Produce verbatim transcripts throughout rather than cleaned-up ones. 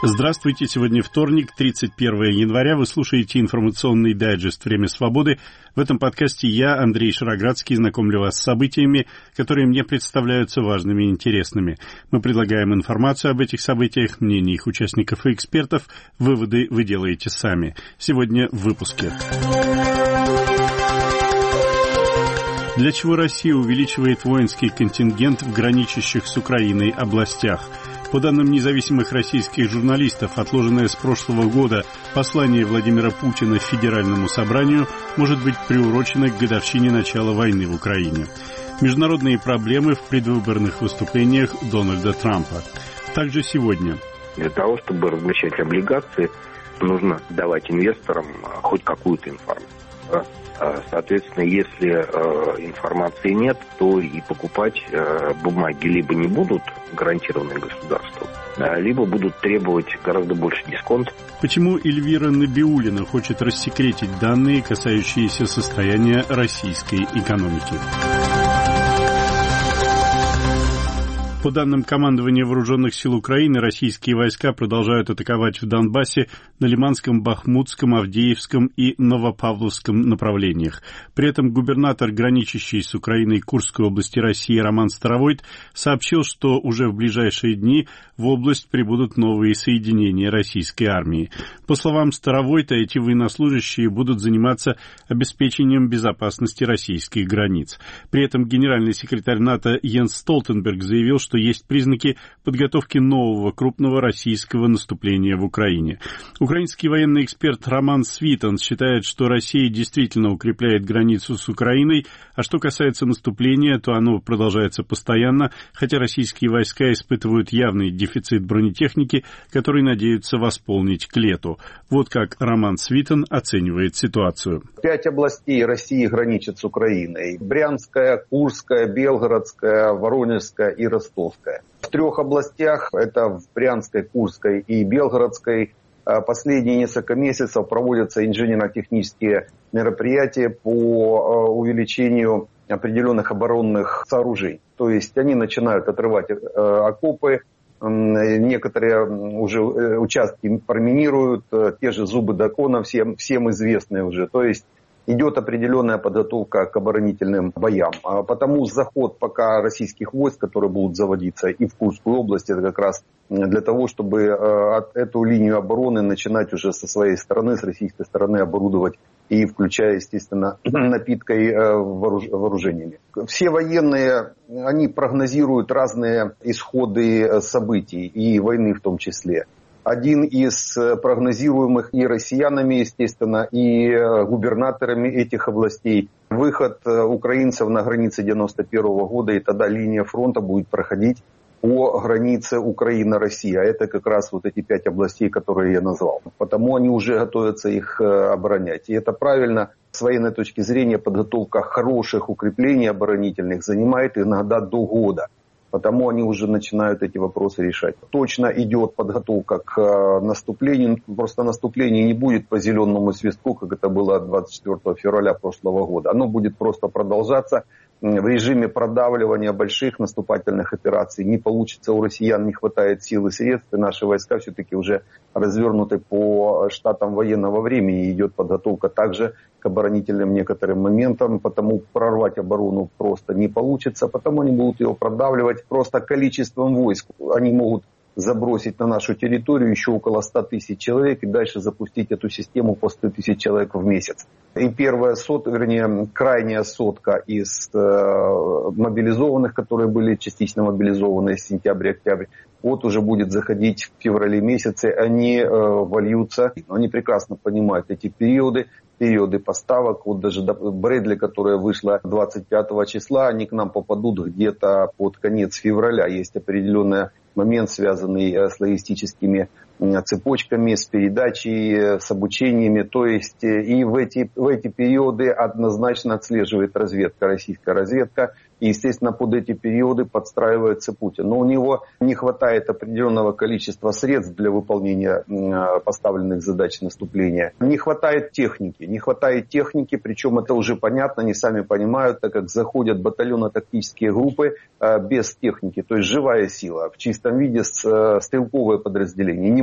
Здравствуйте, сегодня вторник, тридцать первое января. Вы слушаете информационный дайджест «Время свободы». В этом подкасте я, Андрей Шароградский, знакомлю вас с событиями, которые мне представляются важными и интересными. Мы предлагаем информацию об этих событиях, мнения их участников и экспертов. Выводы вы делаете сами. Сегодня в выпуске. Для чего Россия увеличивает воинский контингент в граничащих с Украиной областях? По данным независимых российских журналистов, отложенное с прошлого года послание Владимира Путина Федеральному собранию может быть приурочено к годовщине начала войны в Украине. Международные проблемы в предвыборных выступлениях Дональда Трампа. Также сегодня. Для того, чтобы размещать облигации, нужно давать инвесторам хоть какую-то информацию. Соответственно, если э, информации нет, то и покупать э, бумаги либо не будут гарантированные государством, а, либо будут требовать гораздо больше дисконт. Почему Эльвира Набиуллина хочет рассекретить данные, касающиеся состояния российской экономики? По данным командования Вооруженных сил Украины, российские войска продолжают атаковать в Донбассе на Лиманском, Бахмутском, Авдеевском и Новопавловском направлениях. При этом губернатор, граничащий с Украиной Курской области России Роман Старовойт, сообщил, что уже в ближайшие дни в область прибудут новые соединения российской армии. По словам Старовойта, эти военнослужащие будут заниматься обеспечением безопасности российских границ. При этом генеральный секретарь НАТО Йенс Столтенберг заявил, что что есть признаки подготовки нового крупного российского наступления в Украине. Украинский военный эксперт Роман Свитанс считает, что Россия действительно укрепляет границу с Украиной, а что касается наступления, то оно продолжается постоянно, хотя российские войска испытывают явный дефицит бронетехники, который надеются восполнить к лету. Вот как Роман Свитан оценивает ситуацию. Пять областей России граничат с Украиной. Брянская, Курская, Белгородская, Воронежская и Ростов. В трех областях, это в Брянской, Курской и Белгородской, последние несколько месяцев проводятся инженерно-технические мероприятия по увеличению определенных оборонных сооружений. То есть они начинают отрывать окопы, некоторые уже участки проминируют, те же зубы дракона, всем, всем известные уже. То есть идет определенная подготовка к оборонительным боям. Потому заход пока российских войск, которые будут заводиться и в Курскую область, это как раз для того, чтобы эту линию обороны начинать уже со своей стороны, с российской стороны оборудовать и включая, естественно, напиткой вооружениями. Все военные, они прогнозируют разные исходы событий и войны в том числе. Один из прогнозируемых и россиянами, естественно, и губернаторами этих областей – выход украинцев на границе девяносто первого года, и тогда линия фронта будет проходить по границе Украина-Россия. А это как раз вот эти пять областей, которые я назвал. Потому они уже готовятся их оборонять. И это правильно. С военной точки зрения подготовка хороших укреплений оборонительных занимает иногда до года. Потому они уже начинают эти вопросы решать. Точно идет подготовка к наступлению. Просто наступление не будет по зеленому свистку, как это было двадцать четвёртого февраля прошлого года. Оно будет просто продолжаться в режиме продавливания больших наступательных операций. Не получится, у россиян не хватает сил и средств. И наши войска все-таки уже развернуты по штатам военного времени. Идет подготовка также к оборонительным некоторым моментам. Потому прорвать оборону просто не получится. Потому они будут ее продавливать просто количеством войск. Они могут забросить на нашу территорию еще около ста тысяч человек и дальше запустить эту систему по сто тысяч человек в месяц. И первая сотка, вернее, крайняя сотка из э, мобилизованных, которые были частично мобилизованы с сентября-октября, вот уже будет заходить в феврале месяце, они э, вольются. Они прекрасно понимают эти периоды, периоды поставок. Вот даже Брэдли, которая вышла двадцать пятого числа, они к нам попадут где-то под конец февраля. Есть определенный момент, связанный с логистическими цепочками, с передачей, с обучениями. То есть и в эти, в эти периоды однозначно отслеживает разведка, российская разведка. И, естественно, под эти периоды подстраивается Путин. Но у него не хватает определенного количества средств для выполнения поставленных задач наступления. Не хватает техники. Не хватает техники, причем это уже понятно, они сами понимают, так как заходят батальонно-тактические группы без техники. То есть живая сила в чистом виде, стрелковое подразделение. Не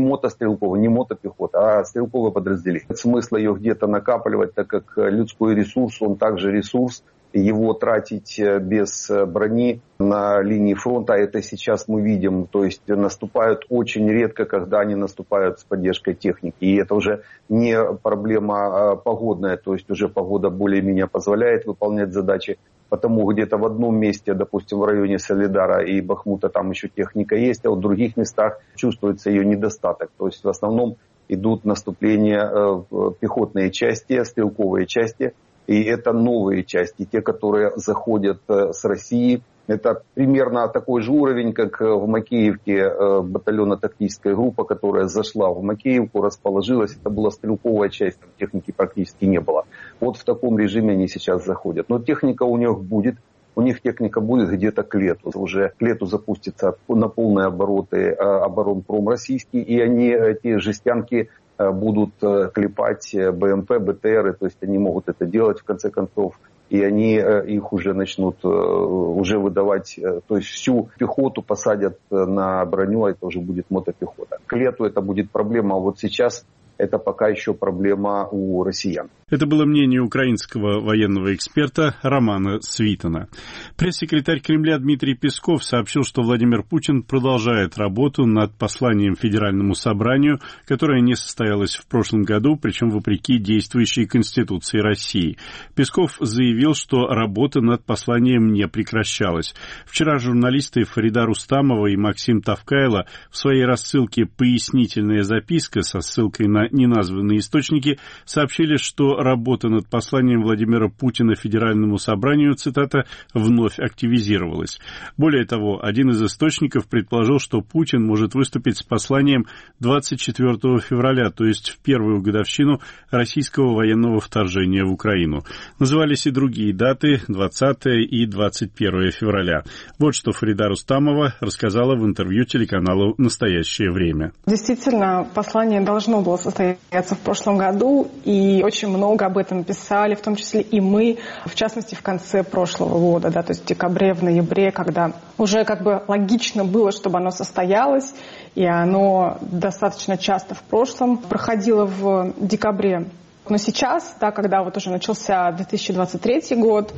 мотострелковая, не мотопехота, а стрелковое подразделение. Смысла ее где-то накапливать, так как людской ресурс, он также ресурс, его тратить без брони на линии фронта, это сейчас мы видим, то есть наступают очень редко, когда они наступают с поддержкой техники. И это уже не проблема погодная, то есть уже погода более-менее позволяет выполнять задачи. Потому где-то в одном месте, допустим, в районе Солидара и Бахмута там еще техника есть, а в других местах чувствуется ее недостаток. То есть в основном идут наступления пехотные части, стрелковые части. И это новые части, те, которые заходят с России. Это примерно такой же уровень, как в Макеевке батальонно-тактическая группа, которая зашла в Макеевку, расположилась. Это была стрелковая часть, там техники практически не было. Вот в таком режиме они сейчас заходят. Но техника у них будет. У них техника будет где-то к лету. Уже к лету запустится на полные обороты оборонпром российский. И они, эти жестянки, будут клепать БМП, БТРы, то есть они могут это делать в конце концов, и они их уже начнут уже выдавать, то есть всю пехоту посадят на броню, а это уже будет мотопехота. К лету это будет проблема, а вот сейчас это пока еще проблема у россиян. Это было мнение украинского военного эксперта Романа Свитана. Пресс-секретарь Кремля Дмитрий Песков сообщил, что Владимир Путин продолжает работу над посланием Федеральному собранию, которое не состоялось в прошлом году, причем вопреки действующей Конституции России. Песков заявил, что работа над посланием не прекращалась. Вчера журналисты Фарида Рустамова и Максим Тавкайло в своей рассылке «Пояснительная записка» со ссылкой на неназванные источники сообщили, что работа над посланием Владимира Путина Федеральному собранию, цитата, вновь активизировалась. Более того, один из источников предположил, что Путин может выступить с посланием двадцать четвёртого февраля, то есть в первую годовщину российского военного вторжения в Украину. Назывались и другие даты, двадцатое и двадцать первое февраля. Вот что Фарида Рустамова рассказала в интервью телеканалу «Настоящее время». Действительно, послание должно было состояться в прошлом году, и очень много об этом писали, в том числе и мы, в частности, в конце прошлого года, да, то есть в декабре, в ноябре, когда уже как бы логично было, чтобы оно состоялось, и оно достаточно часто в прошлом проходило в декабре. Но сейчас, да, когда вот уже начался две тысячи двадцать третий год,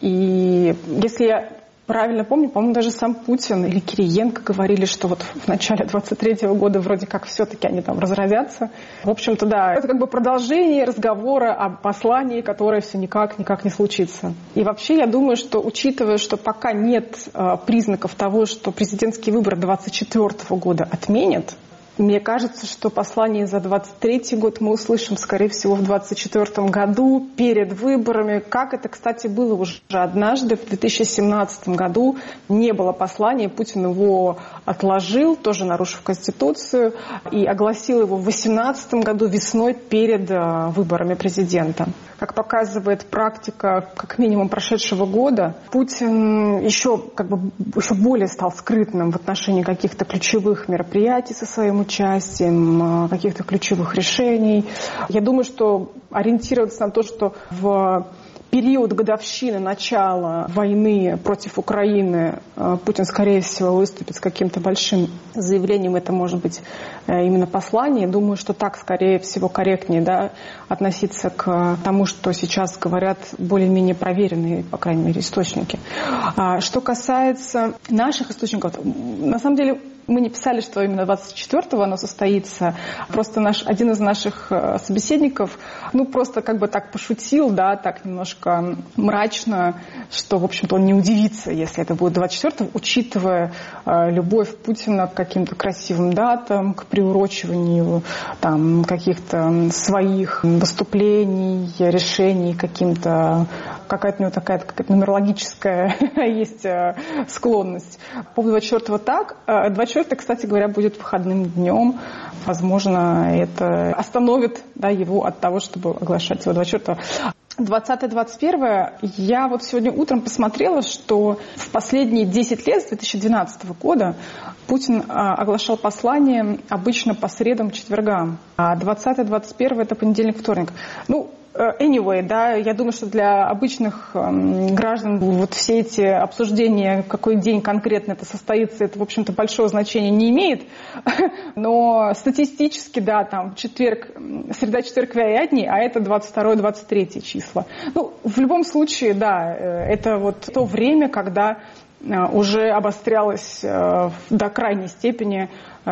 и если я правильно помню, по-моему, даже сам Путин или Кириенко говорили, что вот в начале двадцать третьего года вроде как все-таки они там разразятся. В общем-то, да, это как бы продолжение разговора о послании, которое все никак, никак не случится. И вообще, я думаю, что учитывая, что пока нет э, признаков того, что президентские выборы двадцать четвёртого года отменят, мне кажется, что послание за двадцать третий год мы услышим, скорее всего, в двадцать четвёртом году, перед выборами. Как это, кстати, было уже однажды, в две тысячи семнадцатом году не было послания, Путин его отложил, тоже нарушив Конституцию, и огласил его в две тысячи восемнадцатом году весной перед выборами президента. Как показывает практика, как минимум, прошедшего года, Путин еще, как бы, еще более стал скрытным в отношении каких-то ключевых мероприятий со своим участием, каких-то ключевых решений. Я думаю, что ориентироваться на то, что в период годовщины начала войны против Украины Путин, скорее всего, выступит с каким-то большим заявлением, это может быть именно послание. Думаю, что так, скорее всего, корректнее, да, относиться к тому, что сейчас говорят более-менее проверенные, по крайней мере, источники. Что касается наших источников, на самом деле мы не писали, что именно двадцать четвёртого оно состоится. Просто наш, один из наших собеседников, ну, просто как бы так пошутил, да, так немножко мрачно, что, в общем-то, он не удивится, если это будет двадцать четвёртого, учитывая э, любовь Путина к каким-то красивым датам, к приурочиванию там каких-то своих выступлений, решений, каким-то, какая-то у него такая какая-то нумерологическая есть э, склонность. По поводу двадцать четвёртого так, э, двадцать четвёртый, кстати говоря, будет выходным днем. Возможно, это остановит, да, его от того, чтобы оглашать его двадцать четвёртого. двадцатое двадцать первое. Я вот сегодня утром посмотрела, что в последние десять лет, с две тысячи двенадцатого года, Путин оглашал послание обычно по средам, четвергам. А двадцатое двадцать первое это понедельник, вторник. Ну, anyway, да, я думаю, что для обычных граждан вот все эти обсуждения, какой день конкретно это состоится, это, в общем-то, большого значения не имеет. Но статистически, да, там четверг, среда, четверг, пятница, а это двадцать второе — двадцать третье числа. Ну, в любом случае, да, это вот то время, когда уже обострялась до крайней степени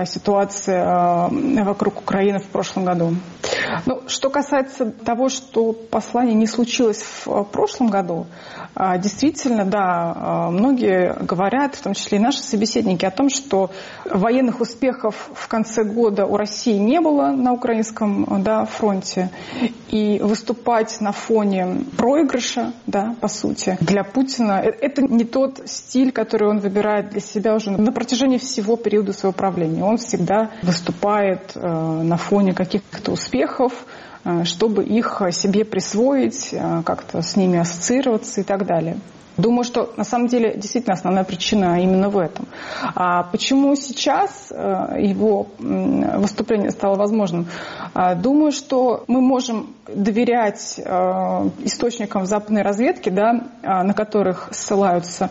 ситуация вокруг Украины в прошлом году. Ну, что касается того, что послание не случилось в прошлом году, действительно, да, многие говорят, в том числе и наши собеседники, о том, что военных успехов в конце года у России не было на украинском, да, фронте. И выступать на фоне проигрыша, да, по сути, для Путина, это не тот стиль, который он выбирает для себя уже на протяжении всего периода своего правления. Он всегда выступает э, на фоне каких-то успехов, э, чтобы их себе присвоить, э, как-то с ними ассоциироваться и так далее. Думаю, что на самом деле действительно основная причина именно в этом. А почему сейчас его выступление стало возможным? Думаю, что мы можем доверять источникам западной разведки, да, на которых ссылаются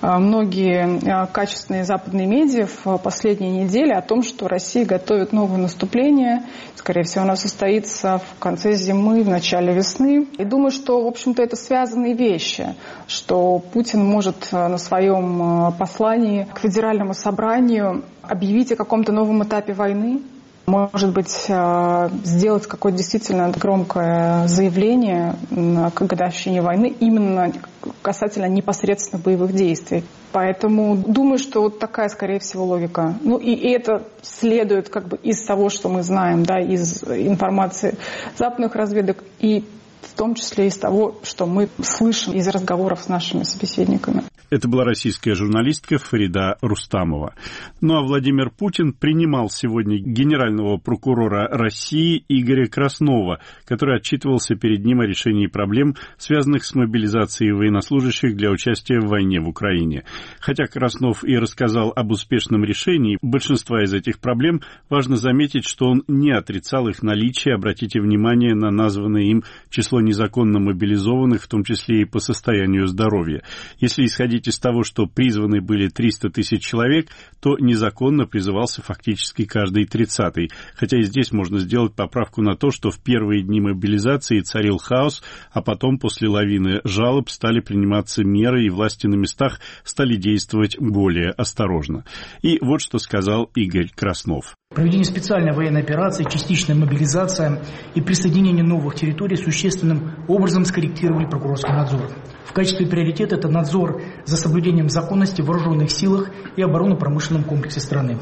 многие качественные западные медиа в последние недели, о том, что Россия готовит новое наступление. Скорее всего, оно состоится в конце зимы, в начале весны. И думаю, что, в общем-то, это связанные вещи, что Путин может на своем послании к Федеральному собранию объявить о каком-то новом этапе войны, может быть, сделать какое-то действительно громкое заявление к годовщине войны именно касательно непосредственно боевых действий. Поэтому думаю, что вот такая, скорее всего, логика. Ну и это следует как бы из того, что мы знаем, да, из информации западных разведок и в том числе из того, что мы слышим из разговоров с нашими собеседниками. Это была российская журналистка Фарида Рустамова. Ну а Владимир Путин принимал сегодня генерального прокурора России Игоря Краснова, который отчитывался перед ним о решении проблем, связанных с мобилизацией военнослужащих для участия в войне в Украине. Хотя Краснов и рассказал об успешном решении большинства из этих проблем, важно заметить, что он не отрицал их наличие. Обратите внимание на названное им число незаконно мобилизованных, в том числе и по состоянию здоровья. Если исходить из того, что призваны были триста тысяч человек, то незаконно призывался фактически каждый тридцатый. Хотя и здесь можно сделать поправку на то, что в первые дни мобилизации царил хаос, а потом после лавины жалоб стали приниматься меры, и власти на местах стали действовать более осторожно. И вот что сказал Игорь Краснов. Проведение специальной военной операции, частичная мобилизация и присоединение новых территорий существенным образом скорректировали прокурорский надзор. В качестве приоритета это надзор за соблюдением законности в вооруженных силах и оборонно-промышленном комплексе страны.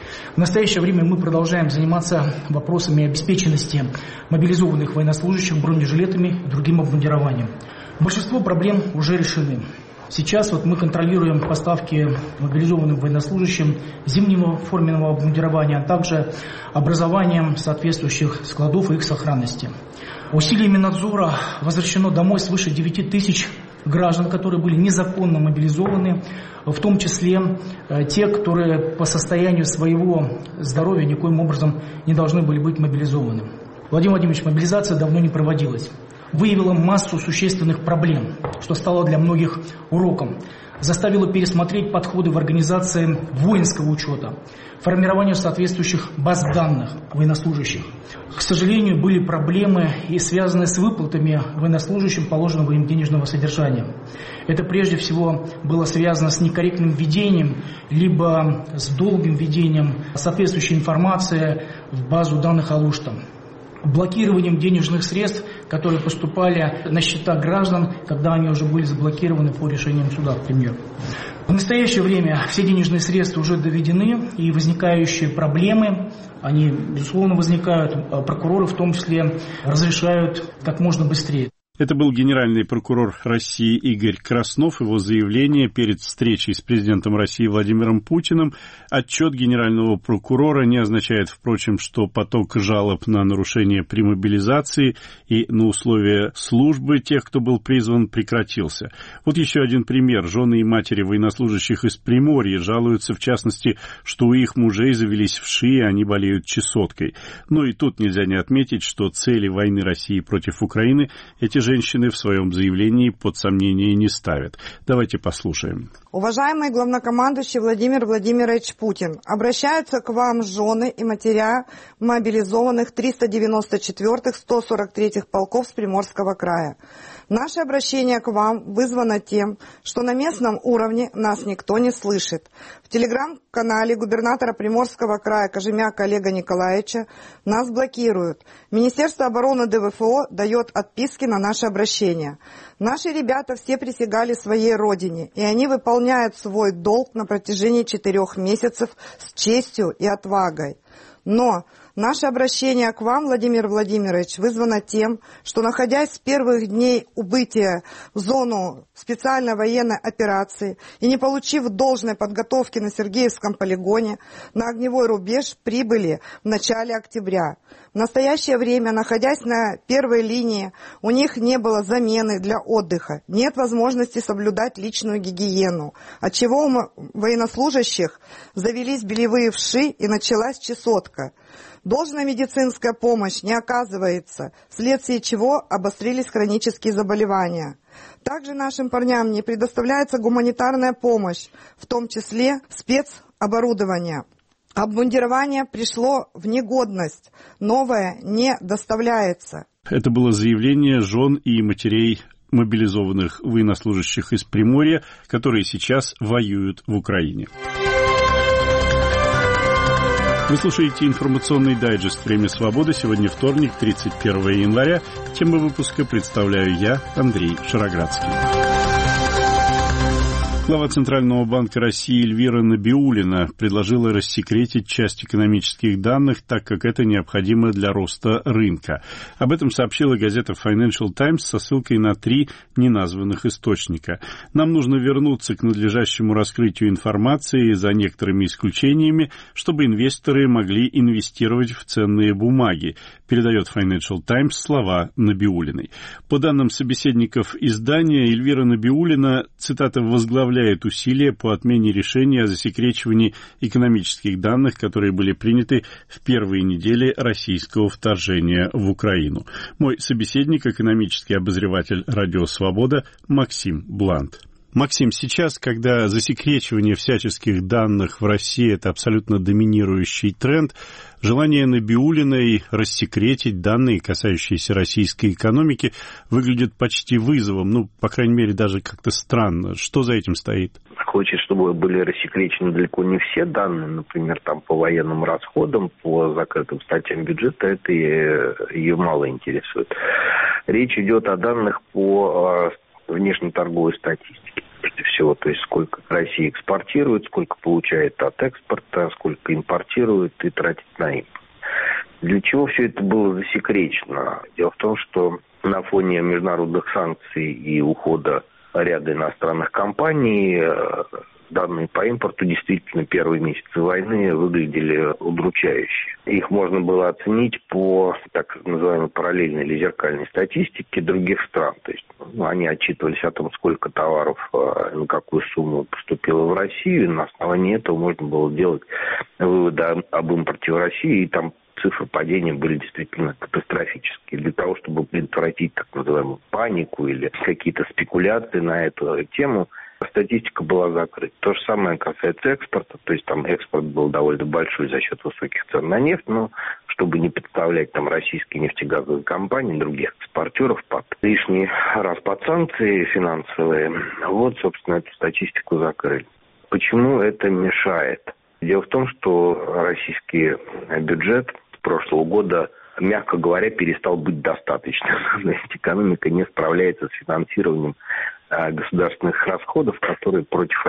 В настоящее время мы продолжаем заниматься вопросами обеспеченности мобилизованных военнослужащих бронежилетами и другим обмундированием. Большинство проблем уже решены. Сейчас вот мы контролируем поставки мобилизованным военнослужащим зимнего форменного обмундирования, а также образованием соответствующих складов и их сохранности. Усилиями надзора возвращено домой свыше девяти тысяч граждан, которые были незаконно мобилизованы, в том числе те, которые по состоянию своего здоровья никоим образом не должны были быть мобилизованы. Владимир Владимирович, мобилизация давно не проводилась. Выявила массу существенных проблем, что стало для многих уроком. Заставило пересмотреть подходы в организации воинского учета, формированию соответствующих баз данных военнослужащих. К сожалению, были проблемы, и связанные с выплатами военнослужащим положенного им денежного содержания. Это прежде всего было связано с некорректным введением, либо с долгим введением соответствующей информации в базу данных Алушта. Блокированием денежных средств, которые поступали на счета граждан, когда они уже были заблокированы по решениям суда, к примеру. В настоящее время все денежные средства уже доведены, и возникающие проблемы, они, безусловно, возникают. Прокуроры в том числе разрешают как можно быстрее. Это был генеральный прокурор России Игорь Краснов. Его заявление перед встречей с президентом России Владимиром Путиным. Отчет генерального прокурора не означает, впрочем, что поток жалоб на нарушение при мобилизации и на условия службы тех, кто был призван, прекратился. Вот еще один пример. Жены и матери военнослужащих из Приморья жалуются, в частности, что у их мужей завелись вши, и они болеют чесоткой. Но и тут нельзя не отметить, что цели войны России против Украины эти женщины в своем заявлении под сомнение не ставят. Давайте послушаем. Уважаемый главнокомандующий Владимир Владимирович Путин, обращаются к вам жены и матеря мобилизованных триста девяносто четвёртых — сто сорок третьих полков с Приморского края. Наше обращение к вам вызвано тем, что на местном уровне нас никто не слышит. В телеграм-канале губернатора Приморского края Кожемяка Олега Николаевича нас блокируют. Министерство обороны дэ вэ эф о дает отписки на наше обращение. Наши ребята все присягали своей родине, и они выполняют свой долг на протяжении четырех месяцев с честью и отвагой. Но наше обращение к вам, Владимир Владимирович, вызвано тем, что, находясь с первых дней убытия в зону специальной военной операции и не получив должной подготовки на Сергеевском полигоне, на огневой рубеж прибыли в начале октября. В настоящее время, находясь на первой линии, у них не было замены для отдыха, нет возможности соблюдать личную гигиену, отчего у военнослужащих завелись белевые вши и началась чесотка. Должная медицинская помощь не оказывается, вследствие чего обострились хронические заболевания. Также нашим парням не предоставляется гуманитарная помощь, в том числе спецоборудование. Обмундирование пришло в негодность, новое не доставляется. Это было заявление жен и матерей мобилизованных военнослужащих из Приморья, которые сейчас воюют в Украине. Вы слушаете информационный дайджест «Время свободы». Сегодня вторник, тридцать первое января. Тему выпуска представляю я, Андрей Шароградский. Глава Центрального банка России Эльвира Набиуллина предложила рассекретить часть экономических данных, так как это необходимо для роста рынка. Об этом сообщила газета Financial Times со ссылкой на три неназванных источника. Нам нужно вернуться к надлежащему раскрытию информации за некоторыми исключениями, чтобы инвесторы могли инвестировать в ценные бумаги, передает Financial Times слова Набиуллиной. По данным собеседников издания, Эльвира Набиуллина, цитата, возглавляет усилия по отмене решения о засекречивании экономических данных, которые были приняты в первые недели российского вторжения в Украину. Мой собеседник, экономический обозреватель «Радио Свобода» Максим Блант. Максим, сейчас, когда засекречивание всяческих данных в России – это абсолютно доминирующий тренд, желание Набиуллиной рассекретить данные, касающиеся российской экономики, выглядит почти вызовом, ну, по крайней мере, даже как-то странно. Что за этим стоит? Хочет, чтобы были рассекречены далеко не все данные, например, там по военным расходам, по закрытым статьям бюджета, это ее мало интересует. Речь идет о данных по внешнеторговой статистике, прежде всего, то есть сколько Россия экспортирует, сколько получает от экспорта, сколько импортирует и тратит на импорт. Для чего все это было засекречено? Дело в том, что на фоне международных санкций и ухода ряда иностранных компаний данные по импорту действительно первые месяцы войны выглядели удручающе. Их можно было оценить по так называемой параллельной или зеркальной статистике других стран. То есть ну, они отчитывались о том, сколько товаров, на какую сумму поступило в Россию, и на основании этого можно было делать выводы об импорте в Россию, и там цифры падения были действительно катастрофические. Для того, чтобы предотвратить так называемую панику или какие-то спекуляции на эту тему, статистика была закрыта. То же самое касается экспорта. То есть там экспорт был довольно большой за счет высоких цен на нефть, но чтобы не подставлять там российские нефтегазовые компании, других экспортеров под лишний раз под санкции финансовые, вот, собственно, эту статистику закрыли. Почему это мешает? Дело в том, что российский бюджет прошлого года, мягко говоря, перестал быть достаточным. Экономика не справляется с финансированием государственных расходов, которые против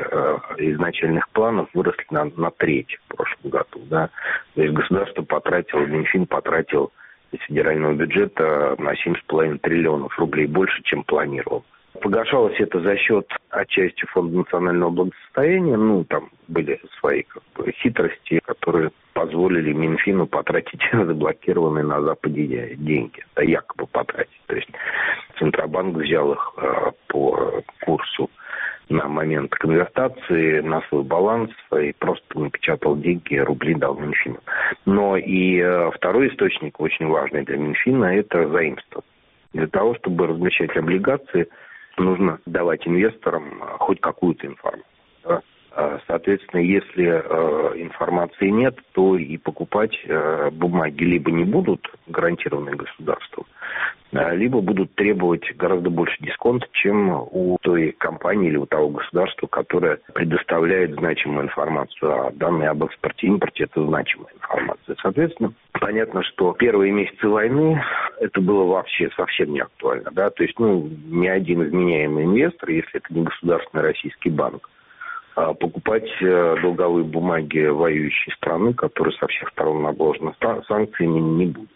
изначальных планов выросли на, на треть в прошлом году. Да. То есть государство потратило, Минфин потратил из федерального бюджета на семь с половиной триллионов рублей больше, чем планировал. Погашалось это за счет отчасти Фонда национального благосостояния. Ну, там были свои как бы хитрости, которые позволили Минфину потратить заблокированные на Западе деньги. Да, якобы потратить. То есть Центробанк взял их э, по курсу на момент конвертации на свой баланс и просто напечатал деньги, рубли дал Минфину. Но и э, второй источник, очень важный для Минфина, это заимство. Для того, чтобы размещать облигации, нужно давать инвесторам хоть какую-то информацию. Да? Соответственно, если э, информации нет, то и покупать э, бумаги либо не будут гарантированные государством, э, либо будут требовать гораздо больше дисконта, чем у той компании или у того государства, которое предоставляет значимую информацию. А данные об экспорте и импорте – это значимая информация. Соответственно, понятно, что первые месяцы войны это было вообще совсем не актуально. Да? То есть, ну, ни один вменяемый инвестор, если это не государственный российский банк, покупать долговые бумаги воюющей страны, которые со всех сторон обложены санкциями, не будет.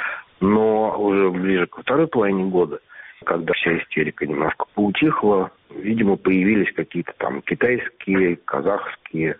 Но уже ближе к второй половине года, когда вся истерика немножко поутихла, видимо, появились какие-то там китайские, казахские,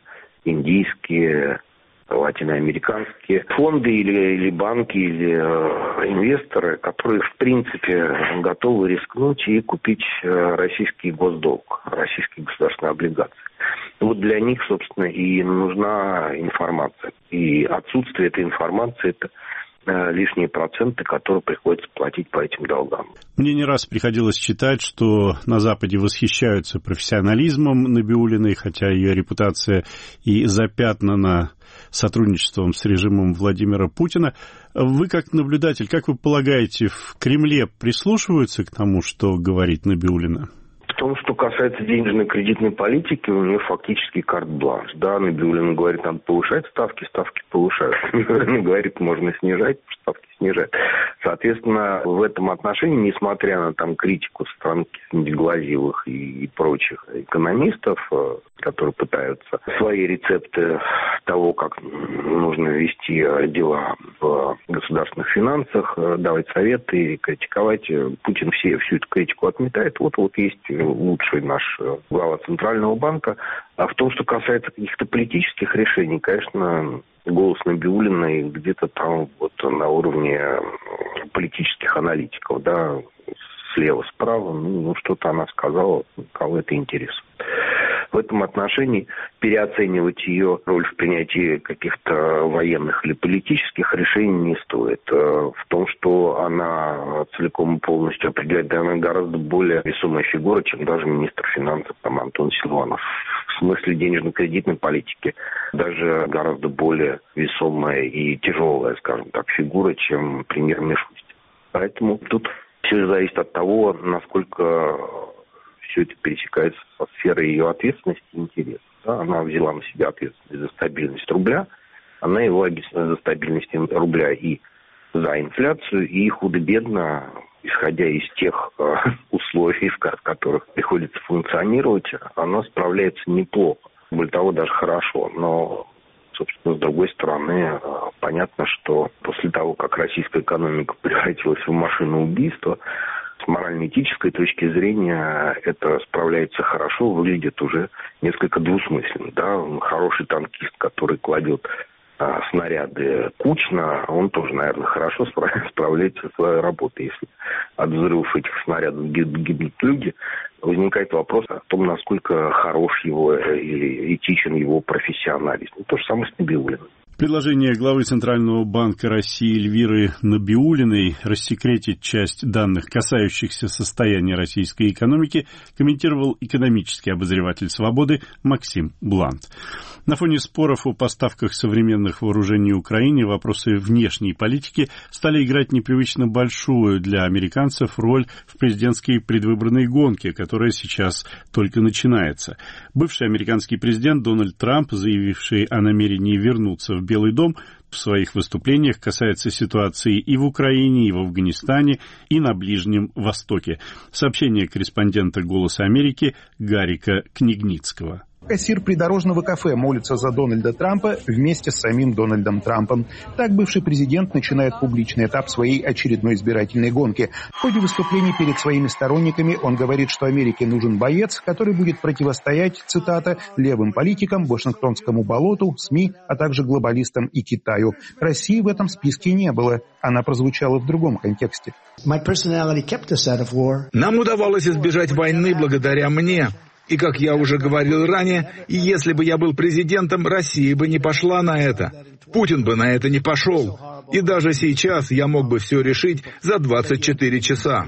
индийские, латиноамериканские фонды или, или банки, или э, инвесторы, которые, в принципе, готовы рискнуть и купить э, российский госдолг, российские государственные облигации. Вот для них, собственно, и нужна информация. И отсутствие этой информации – это э, лишние проценты, которые приходится платить по этим долгам. Мне не раз приходилось читать, что на Западе восхищаются профессионализмом Набиуллиной, хотя ее репутация и запятнана сотрудничеством с режимом Владимира Путина. Вы, как наблюдатель, как вы полагаете, в Кремле прислушиваются к тому, что говорит Набиуллина? В том, что касается денежно-кредитной политики, у нее фактически карт-бланш. Да, Набиуллина говорит, надо повышать ставки, ставки повышают. Набиуллина говорит, можно снижать, ставки снижать. Соответственно, в этом отношении, несмотря на там критику со стороны Глазьевых и, и прочих экономистов, которые пытаются свои рецепты того, как нужно вести дела в государственных финансах, давать советы и критиковать, Путин все, всю эту критику отметает. Вот, вот есть лучший наш глава Центрального банка. А в том, что касается каких-то политических решений, конечно, голос Набиуллиной где-то там вот на уровне политических аналитиков, да, слева, справа, ну, ну что-то она сказала, кого это интересует. В этом отношении переоценивать ее роль в принятии каких-то военных или политических решений не стоит. В том, что она целиком и полностью определяет, да, она гораздо более весомая фигура, чем даже министр финансов там, Антон Силуанов. В смысле денежно-кредитной политики даже гораздо более весомая и тяжелая, скажем так, фигура, чем премьер Мишустин. Поэтому тут все зависит от того, насколько все это пересекается со сферой ее ответственности и интересов. Да, она взяла на себя ответственность за стабильность рубля, она его ответственность за стабильность рубля и за инфляцию, и худо-бедно, исходя из тех э, условий, в которых приходится функционировать, она справляется неплохо. Более того, даже хорошо. Но, собственно, с другой стороны, э, понятно, что после того, как российская экономика превратилась в машину убийства, с морально-этической точки зрения это справляется хорошо, выглядит уже несколько двусмысленно. Да? Хороший танкист, который кладет а, снаряды кучно, он тоже, наверное, хорошо справляется со своей работой. Если от взрывов этих снарядов гибнут люди, возникает вопрос о том, насколько хорош его или этичен его профессионализм. То же самое с Набиуллиной. Предложение главы Центрального банка России Эльвиры Набиуллиной рассекретить часть данных, касающихся состояния российской экономики, комментировал экономический обозреватель «Свободы» Максим Блант. На фоне споров о поставках современных вооружений Украине вопросы внешней политики стали играть непривычно большую для американцев роль в президентской предвыборной гонке, которая сейчас только начинается. Бывший американский президент Дональд Трамп, заявивший о намерении вернуться в Белый дом, в своих выступлениях касается ситуации и в Украине, и в Афганистане, и на Ближнем Востоке. Сообщение корреспондента «Голоса Америки» Гарика Книгницкого. Кассир придорожного кафе молится за Дональда Трампа вместе с самим Дональдом Трампом. Так бывший президент начинает публичный этап своей очередной избирательной гонки. В ходе выступлений перед своими сторонниками он говорит, что Америке нужен боец, который будет противостоять, цитата, «левым политикам, Вашингтонскому болоту, СМИ, а также глобалистам и Китаю». России в этом списке не было. Она прозвучала в другом контексте. Нам удавалось избежать войны благодаря мне. И, как я уже говорил ранее, и если бы я был президентом, Россия бы не пошла на это. Путин бы на это не пошел. И даже сейчас я мог бы все решить за двадцать четыре часа.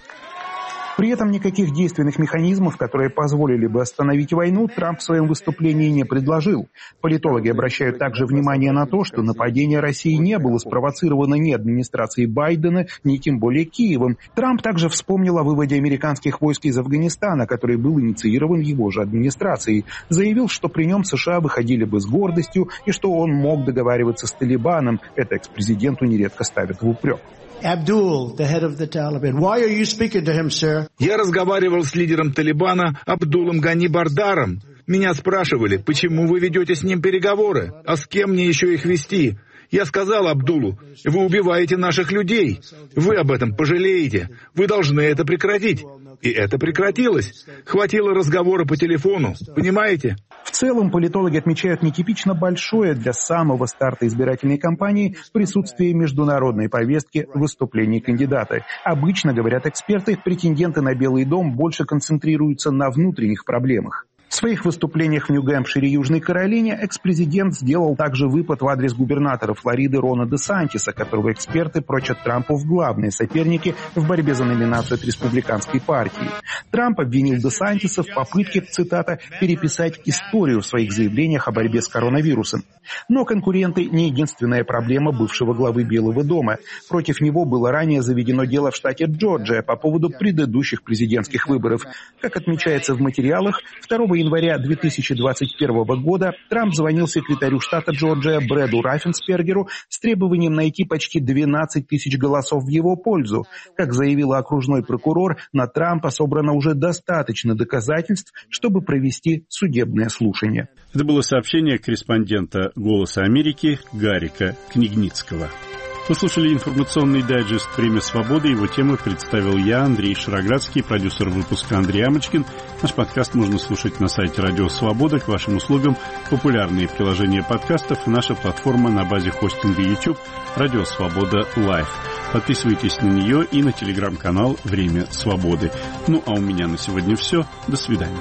При этом никаких действенных механизмов, которые позволили бы остановить войну, Трамп в своем выступлении не предложил. Политологи обращают также внимание на то, что нападение России не было спровоцировано ни администрацией Байдена, ни тем более Киевом. Трамп также вспомнил о выводе американских войск из Афганистана, который был инициирован его же администрацией. Заявил, что при нем США выходили бы с гордостью и что он мог договариваться с Талибаном. Это экс-президенту нередко ставят в упрек. Abdul, the head of the Taliban. Why are you speaking to him, sir? Я разговаривал с лидером Талибана Абдулом Гани Бардаром. Меня спрашивали, почему вы ведете с ним переговоры, а с кем мне еще их вести? Я сказал Абдулу, вы убиваете наших людей, вы об этом пожалеете, вы должны это прекратить. И это прекратилось. Хватило разговора по телефону, понимаете? В целом, политологи отмечают нетипично большое для самого старта избирательной кампании присутствие международной повестки в выступлении кандидата. Обычно, говорят эксперты, претенденты на Белый дом больше концентрируются на внутренних проблемах. В своих выступлениях в Нью-Гэмпшире и Южной Каролине экс-президент сделал также выпад в адрес губернатора Флориды Рона де Сантиса, которого эксперты прочат Трампу в главные соперники в борьбе за номинацию от республиканской партии. Трамп обвинил де Сантиса в попытке, цитата, «переписать историю в своих заявлениях о борьбе с коронавирусом». Но конкуренты не единственная проблема бывшего главы Белого дома. Против него было ранее заведено дело в штате Джорджия по поводу предыдущих президентских выборов. Как отмечается в материалах, второго января две тысячи двадцать первого года Трамп звонил секретарю штата Джорджия Брэду Раффенспергеру с требованием найти почти двенадцать тысяч голосов в его пользу. Как заявила окружной прокурор, на Трампа собрано уже достаточно доказательств, чтобы провести судебное слушание. Это было сообщение корреспондента «Голоса Америки» Гарика Книгницкого. Вы слушали информационный дайджест «Время свободы». Его темы представил я, Андрей Шароградский, продюсер выпуска Андрей Амочкин. Наш подкаст можно слушать на сайте Радио Свобода. К вашим услугам популярные приложения подкастов и наша платформа на базе хостинга YouTube «Радио Свобода Лайв». Подписывайтесь на нее и на телеграм-канал «Время свободы». Ну а у меня на сегодня все. До свидания.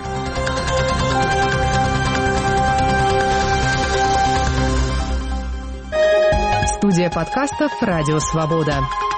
Студия подкастов «Радио Свобода».